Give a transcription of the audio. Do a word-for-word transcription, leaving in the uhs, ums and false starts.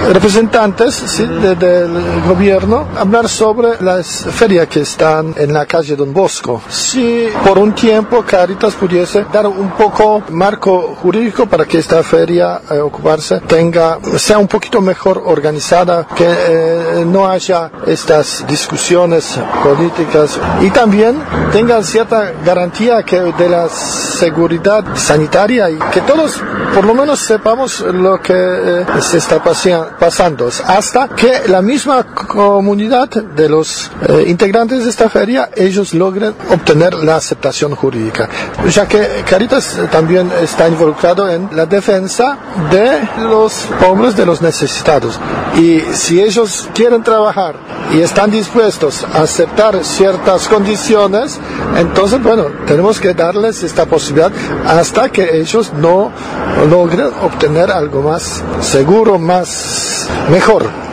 representantes ¿sí? de, del gobierno hablar sobre las ferias que están en la calle Don Bosco. Si por un tiempo Cáritas pudiese dar un poco marco jurídico para que esta feria eh, ocuparse tenga, sea un poquito mejor organizada, que eh, no haya estas discusiones políticas y también tenga cierta garantía que de la seguridad sanitaria y que todos por lo menos sepamos lo que eh, se está pasando hasta que la misma comunidad de los eh, integrantes de esta feria ellos logren obtener la aceptación jurídica, ya que Cáritas también está involucrado en la defensa de los pobres, de los necesitados, y si ellos quieren trabajar y están dispuestos a aceptar ciertas condiciones, entonces bueno, tenemos que darles esta posibilidad hasta que ellos no logren obtener algo más seguro, más mejor.